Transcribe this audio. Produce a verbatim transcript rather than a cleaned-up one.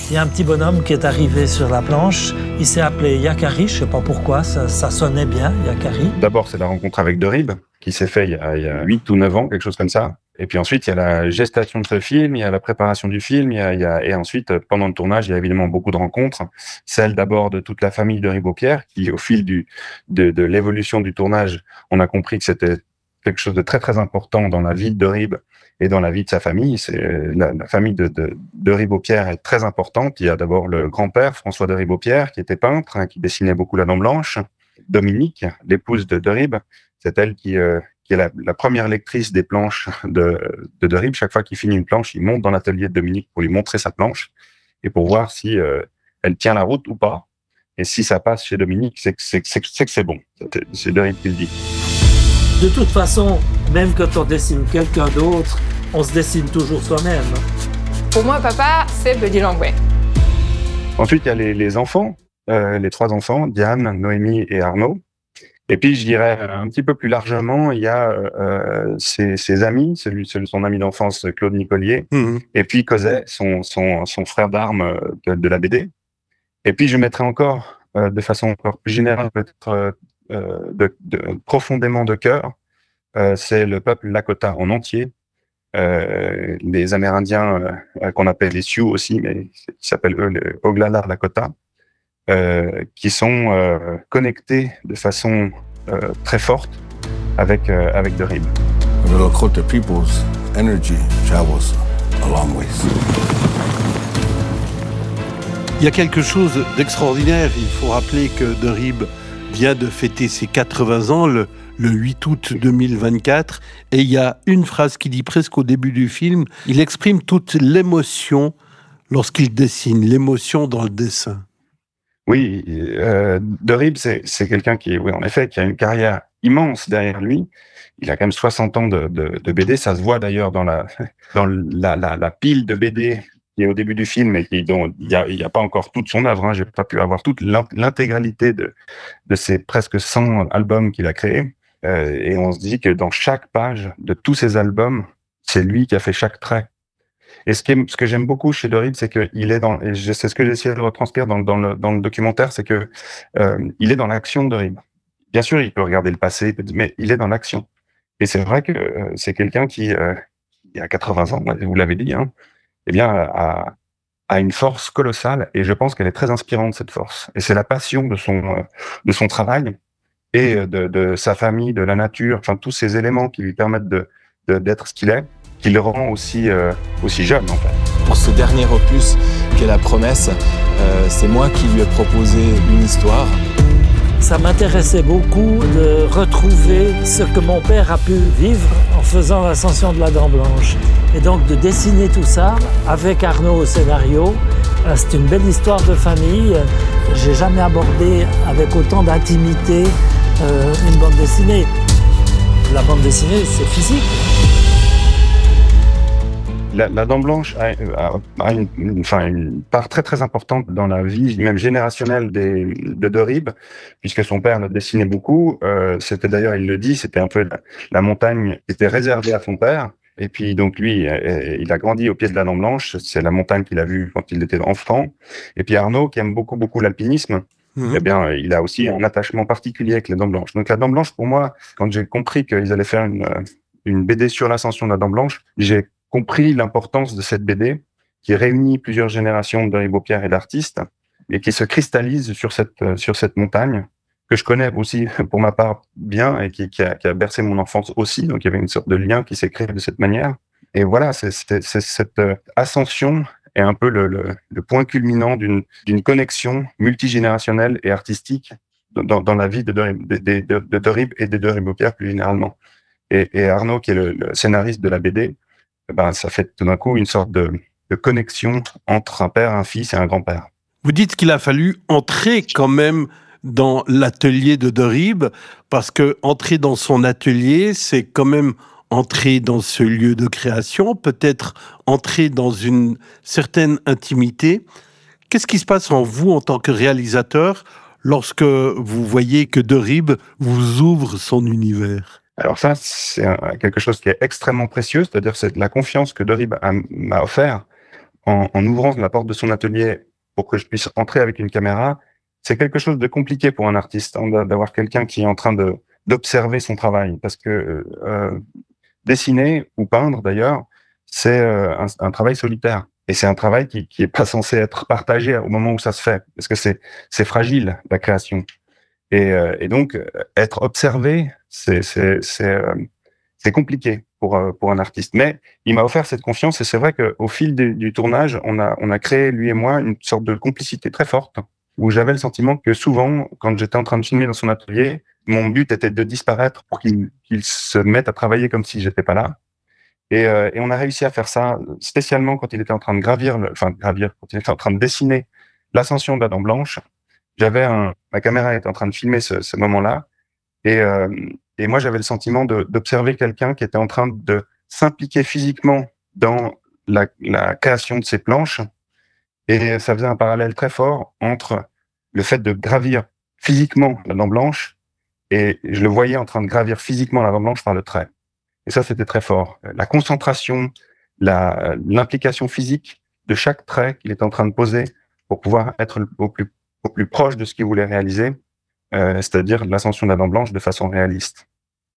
Il y a un petit bonhomme qui est arrivé sur la planche. Il s'est appelé Yakari, je ne sais pas pourquoi, ça, ça sonnait bien, Yakari. D'abord, c'est la rencontre avec Derib, qui s'est fait il y a, il y a huit ou neuf ans, quelque chose comme ça. Et puis ensuite, il y a la gestation de ce film, il y a la préparation du film, il y a, il y a, et ensuite, pendant le tournage, il y a évidemment beaucoup de rencontres. Celle d'abord de toute la famille de Ribaupière, qui au fil du, de, de l'évolution du tournage, on a compris que c'était quelque chose de très très important dans la vie de Derib et dans la vie de sa famille. C'est la, la famille de, de, de Ribaupière est très importante. Il y a d'abord le grand-père, François de Ribaupière, qui était peintre, hein, qui dessinait beaucoup la Dent Blanche. Dominique, l'épouse de Derib, c'est elle qui... Euh, qui est la, la première lectrice des planches de, de Derib. Chaque fois qu'il finit une planche, il monte dans l'atelier de Dominique pour lui montrer sa planche et pour voir si euh, elle tient la route ou pas. Et si ça passe chez Dominique, c'est que c'est, c'est, c'est, que c'est bon. C'est, c'est Derib qui le dit. De toute façon, même quand on dessine quelqu'un d'autre, on se dessine toujours soi-même. Pour moi, papa, c'est Buddy Langway. Ensuite, il y a les, les enfants, euh, les trois enfants, Diane, Noémie et Arnaud. Et puis, je dirais un petit peu plus largement, il y a euh, ses, ses amis, celui, celui son ami d'enfance, Claude Nicolier, mmh. Et puis Cosette, son, son, son frère d'armes de, de la B D. Et puis, je mettrais encore, euh, de façon encore plus générale, peut-être euh, de, de, profondément de cœur, euh, c'est le peuple Lakota en entier, euh, les Amérindiens euh, qu'on appelle les Sioux aussi, mais qui s'appellent eux les Oglala Lakota. Euh, qui sont euh, connectés de façon euh, très forte avec euh, avec Derib. The Lakota people's energy travels a long ways. Il y a quelque chose d'extraordinaire. Il faut rappeler que Derib vient de fêter ses quatre-vingts ans le, le huit août deux mille vingt-quatre, et il y a une phrase qui dit presque au début du film. Il exprime toute l'émotion lorsqu'il dessine, l'émotion dans le dessin. Oui, euh, Derib, c'est, c'est quelqu'un qui, oui, en effet, qui a une carrière immense derrière lui. Il a quand même soixante ans de, de, de B D. Ça se voit d'ailleurs dans la, dans la, la, la pile de B D qui est au début du film et qui, dont il y a, il y a pas encore toute son œuvre. Hein. J'ai pas pu avoir toute l'intégralité de, de ces presque cent albums qu'il a créés. Euh, et on se dit que dans chaque page de tous ces albums, c'est lui qui a fait chaque trait. Et ce, qui est, ce que j'aime beaucoup chez Derib, c'est qu'il est dans, et c'est ce que j'essaie de retranscrire dans, dans, le, dans le documentaire, c'est que euh, il est dans l'action de Derib. Bien sûr, il peut regarder le passé, mais il est dans l'action. Et c'est vrai que euh, c'est quelqu'un qui, euh, il a quatre-vingts ans, vous l'avez dit, hein, eh bien, a, a une force colossale, et je pense qu'elle est très inspirante, cette force. Et c'est la passion de son, euh, de son travail et de, de sa famille, de la nature, enfin tous ces éléments qui lui permettent de, de d'être ce qu'il est, qui le rend aussi, euh, aussi jeune, en fait. Pour ce dernier opus, qu'est La Promesse, euh, c'est moi qui lui ai proposé une histoire. Ça m'intéressait beaucoup de retrouver ce que mon père a pu vivre en faisant l'ascension de la Dent Blanche. Et donc de dessiner tout ça avec Arnaud au scénario. C'est une belle histoire de famille. J'ai jamais abordé avec autant d'intimité euh, une bande dessinée. La bande dessinée, c'est physique. La, la Dent Blanche a, a, a une, une, enfin, une part très très importante dans la vie, même générationnelle des, de Derib, puisque son père le dessinait beaucoup. Euh, c'était d'ailleurs, il le dit, c'était un peu la, la montagne qui était réservée à son père. Et puis donc lui, euh, il a grandi au pied de la Dent Blanche. C'est la montagne qu'il a vue quand il était enfant. Et puis Arnaud, qui aime beaucoup beaucoup l'alpinisme, mmh. eh bien, il a aussi un attachement particulier avec la Dent Blanche. Donc la Dent Blanche, pour moi, quand j'ai compris qu'ils allaient faire une, une B D sur l'ascension de la Dent Blanche, j'ai compris l'importance de cette B D qui réunit plusieurs générations de Ribaupière et d'artistes et qui se cristallise sur cette sur cette montagne que je connais aussi pour ma part bien et qui, qui, a, qui a bercé mon enfance aussi. Donc il y avait une sorte de lien qui s'est créé de cette manière. Et voilà, c'est, c'est, c'est cette ascension est un peu le, le, le point culminant d'une d'une connexion multigénérationnelle et artistique dans, dans la vie de Derib, de, de, de, de Derib et de Ribaupière plus généralement. Et, et Arnaud, qui est le, le scénariste de la B D, ben, ça fait tout d'un coup une sorte de, de connexion entre un père, un fils et un grand-père. Vous dites qu'il a fallu entrer quand même dans l'atelier de Derib, parce que entrer dans son atelier, c'est quand même entrer dans ce lieu de création, peut-être entrer dans une certaine intimité. Qu'est-ce qui se passe en vous, en tant que réalisateur, lorsque vous voyez que Derib vous ouvre son univers ? Alors ça, c'est un, quelque chose qui est extrêmement précieux, c'est-à-dire c'est la confiance que Derib a, m'a offert en, en ouvrant la porte de son atelier pour que je puisse entrer avec une caméra, c'est quelque chose de compliqué pour un artiste, hein, d'avoir quelqu'un qui est en train de d'observer son travail, parce que euh, dessiner ou peindre d'ailleurs, c'est euh, un, un travail solitaire. Et c'est un travail qui, qui est pas censé être partagé au moment où ça se fait, parce que c'est c'est fragile, la création. Et, euh, et donc être observé, c'est c'est c'est euh, c'est compliqué pour euh, pour un artiste. Mais il m'a offert cette confiance, et c'est vrai qu'au fil du, du tournage, on a on a créé, lui et moi, une sorte de complicité très forte, où j'avais le sentiment que souvent, quand j'étais en train de filmer dans son atelier, mon but était de disparaître pour qu'il qu'il se mette à travailler comme si j'étais pas là. Et, euh, et on a réussi à faire ça, spécialement quand il était en train de gravir, le, enfin gravir, quand il était en train de dessiner l'ascension de la Dent Blanche. J'avais un, ma caméra était en train de filmer ce, ce moment-là, et, euh, et moi j'avais le sentiment de, d'observer quelqu'un qui était en train de s'impliquer physiquement dans la, la création de ces planches, et ça faisait un parallèle très fort entre le fait de gravir physiquement la Dent Blanche, et je le voyais en train de gravir physiquement la Dent Blanche par le trait. Et ça, c'était très fort. La concentration, la, l'implication physique de chaque trait qu'il était en train de poser pour pouvoir être au plus, au plus proche de ce qu'il voulait réaliser, euh, c'est-à-dire l'ascension de la Dent Blanche de façon réaliste.